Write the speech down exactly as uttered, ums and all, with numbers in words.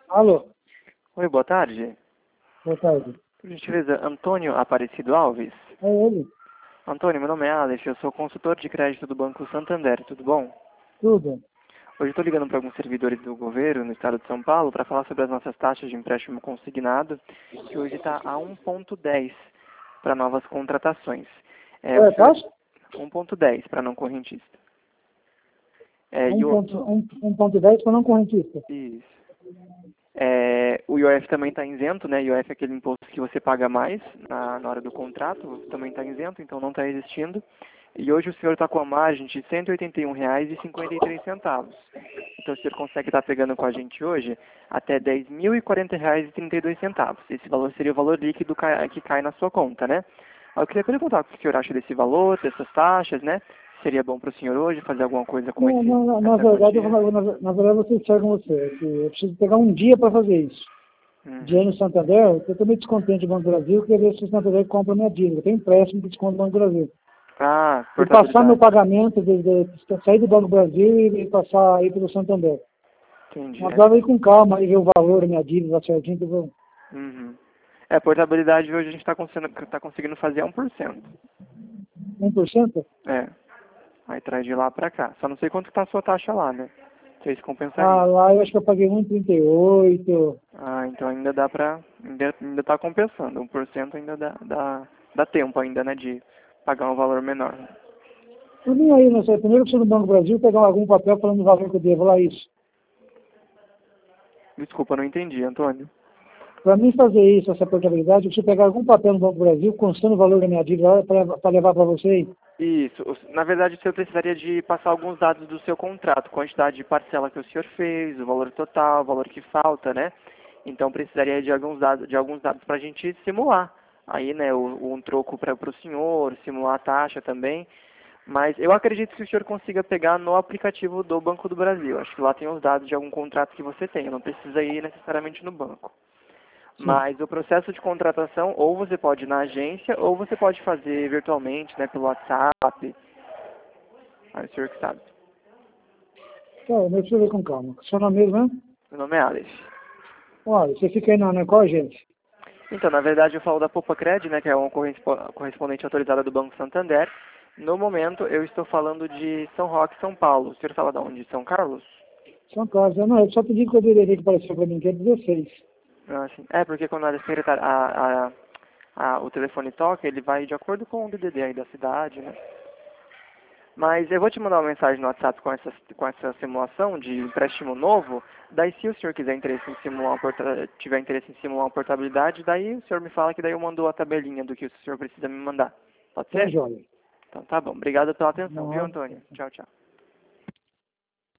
Alô, Oi, boa tarde. boa tarde. Por gentileza, Antônio Aparecido Alves. É ele? Antônio, meu nome é Alex, eu sou consultor de crédito do Banco Santander, tudo bom? Tudo? Hoje estou ligando para alguns servidores do governo no estado de São Paulo para falar sobre as nossas taxas de empréstimo consignado, que hoje está a um ponto dez para novas contratações. É, Qual o é a senhor... taxa? um ponto dez para não correntista. É, e o... um ponto dez para não correntista. Isso. É, o I O F também está isento, né? I O F é aquele imposto que você paga mais na, na hora do contrato, também está isento, então não está existindo. E hoje o senhor está com a margem de cento e oitenta e um reais e cinquenta e três centavos. Então o senhor consegue estar pegando com a gente hoje até dez mil e quarenta reais e trinta e dois centavos. Esse valor seria o valor líquido que cai na sua conta, né? Eu queria perguntar o que o senhor acha desse valor, dessas taxas, né? Seria bom para o senhor hoje fazer alguma coisa com Não, esse, não, não, na essa verdade, eu quantia? vou- na, na verdade, eu vou ser sincero com você. Que eu preciso pegar um dia para fazer isso. Dia Uhum. no Santander, eu estou meio descontente do Banco do Brasil, queria ver se o Santander compra minha dívida. Tem empréstimo que desconta do Banco do Brasil. Ah, E passar meu portabilidade. pagamento, de, de, de sair do Banco do Brasil e, e passar aí pelo Santander. Entendi. Mas É, agora ir com calma e ver o valor da minha dívida lá certinho, que eu vou. uhum. É, portabilidade hoje a gente está conseguindo, tá conseguindo fazer a um por cento. um por cento? É, aí traz de lá pra cá. Só não sei quanto está a sua taxa lá, né? Se isso Ah, compensaria. lá eu acho que eu paguei um vírgula trinta e oito. Ah, então ainda dá pra... Ainda, ainda tá compensando. Um por cento ainda dá, dá, dá tempo ainda, né? De pagar um valor menor. Eu nem aí, não sei. Primeiro eu preciso do Banco do Brasil pegar algum papel falando do valor que eu devo lá, isso. Desculpa, não entendi, Antônio. Para mim fazer isso, essa portabilidade, eu preciso pegar algum papel no Banco do Brasil constando o valor da minha dívida para levar para você aí. Isso. o- Na verdade, o senhor precisaria de passar alguns dados do seu contrato. Quantidade de parcela que o senhor fez, o valor total, o valor que falta, né? Então, precisaria de alguns dados, de alguns dados para a gente simular. Aí, né, o- um troco para o senhor, simular a taxa também. Mas eu acredito que o senhor consiga pegar no aplicativo do Banco do Brasil. Acho que lá tem os dados de algum contrato que você tem. Não precisa ir necessariamente no banco. Sim. Mas o processo de contratação, ou você pode ir na agência, ou você pode fazer virtualmente, né, pelo WhatsApp. Aí o senhor que sabe. Tá, eu preciso ver com calma. Seu nome mesmo, né? Meu nome é Alex. Olha, você fica aí na, na qual agência? Então, na verdade, eu falo da Popacred, né, que é uma correspo- correspondente autorizada do Banco Santander. No momento, eu estou falando de São Roque, São Paulo. O senhor fala de onde? São Carlos? São Carlos. Não, eu só pedi que eu deveria que apareceu para mim, que é dezesseis. Ah, sim. É, porque quando a secretária, a, a, a, o telefone toca, ele vai de acordo com o D D D aí da cidade, né? Mas eu vou te mandar uma mensagem no WhatsApp com essa, com essa simulação de empréstimo novo. Daí, se o senhor quiser interesse em simular uma porta, tiver interesse em simular uma portabilidade, daí o senhor me fala que daí eu mando a tabelinha do que o senhor precisa me mandar. Pode Tá, ser? joia. Então tá bom. Obrigado pela atenção, viu, Nada. Antônio? Tchau, tchau.